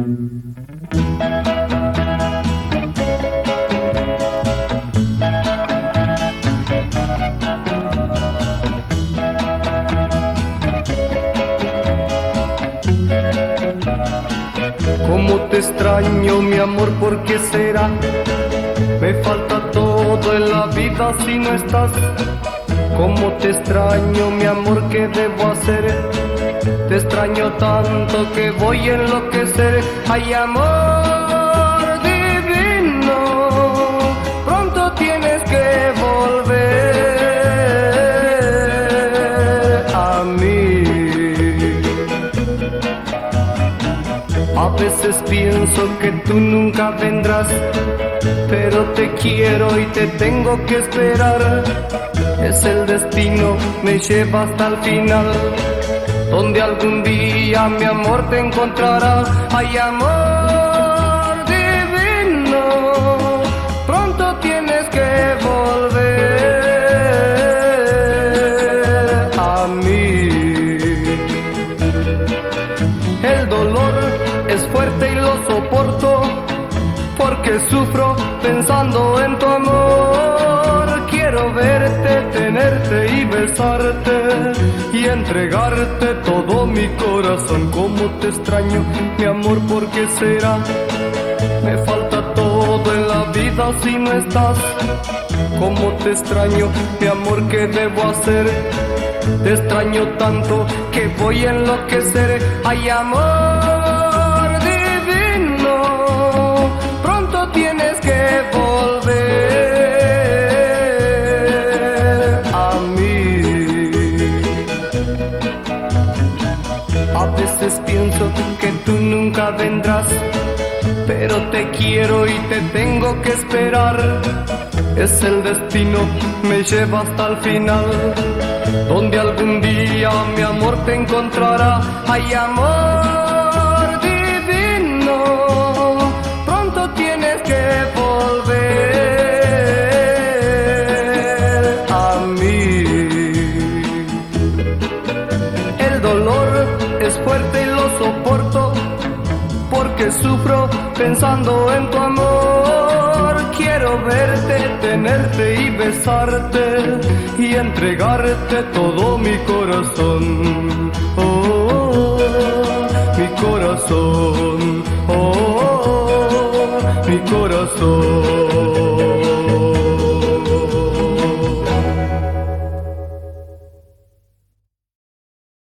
Cómo te extraño, mi amor, ¿por qué será? Me falta todo en la vida si no estás. Cómo te extraño, mi amor, ¿qué debo hacer? Te extraño tanto que voy a enloquecer. Ay, amor divino, pronto tienes que volver a mí. A veces pienso que tú nunca vendrás, pero te quiero y te tengo que esperar. Es el destino, me lleva hasta el final, donde algún día mi amor te encontrará. Ay, amor divino, pronto tienes que volver a mí. El dolor es fuerte y lo soporto, porque sufro pensando en tu amor. Quiero verte, tenerte y besarte y entregarte todo mi corazón. Cómo te extraño, mi amor, ¿por qué será? Me falta todo en la vida si no estás. Cómo te extraño, mi amor, ¿qué debo hacer? Te extraño tanto que voy a enloquecer. Ay, amor divino, pronto tienes que volver a mí. A veces pienso que tú nunca vendrás, pero te quiero y te tengo que esperar. Es el destino, me lleva hasta el final, donde algún día mi amor te encontrará. Ay, amor divino, pronto tienes que volver a mí. El dolor es fuerte y lo soporto, porque sufro pensando en tu amor. Quiero verte, tenerte y besarte y entregarte todo mi corazón. Oh, oh, oh, mi corazón. Oh, oh, oh, mi corazón.